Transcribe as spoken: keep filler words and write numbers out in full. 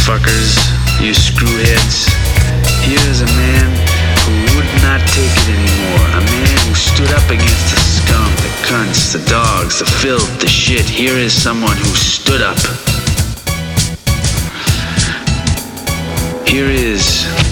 fuckers, you screwheads. Here is a man who would not take it anymore. A man who stood up against the scum, the cunts, the dogs, the filth, the shit. Here is someone who stood up. Here is